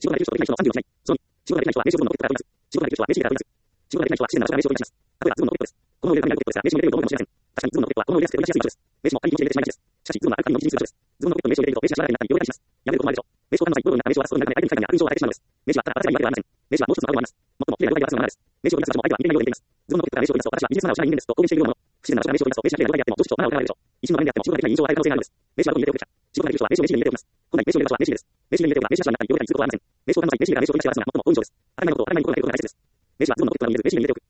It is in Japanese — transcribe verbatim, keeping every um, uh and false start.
仕事ができる人とできない人のさんじゅうをしない。そのに、仕事ができない人は名刺を取るのをトップから仕事ができる人は名刺入れから仕事ができない人は自然な場所から名刺を取り出します。例えば、ズボンのポケットです。この上で紙がポケットですが、名刺を入れると思うかもしれません。確かにズボンのポケットはこの上で取り出しやすい場所です。名刺も紙に入れてしまいがちです。しかし、ズボンはある紙の生地にする場所です。ズボンのポケットに名刺を入れると名刺がしわらかになったり、両替します。やめることもあるでしょう。名刺を紙の中にボロになった名刺を渡すことになるので、相手に書いたに悪印象を与えてしまうのです。名刺はただ渡せばいいわけではありません。名刺はもう一つの場合もあります。最も綺麗な状態で渡すのがマナーです。名刺を取り出す場所も相手は似ていないようで似ています。ズボンのポケットから名刺を取り出すと、私は技術マナーを知らない人間ですと公言しているようなもの。不自然な場所から名刺を取り出すと、名刺が綺麗な状態であっても、常識とマナーを疑われるでしょう。一瞬の場面であっても、仕事ができない印象を与える可能性があるのです。名刺はどこに入れておくべきか。仕事ができる人は名刺を名刺に入れておきます。本来、名刺を入れる場所は名刺に入れるです。名刺に入れておけば、名刺がしわになったり、両替にすることはありません。名刺を買う際、名刺入れから名刺を取り出して渡すのが最も多い印象です。当たり前のことを当たり前に心がけることが大切です。名刺はズボンのポケットに入れず、名刺に入れておく。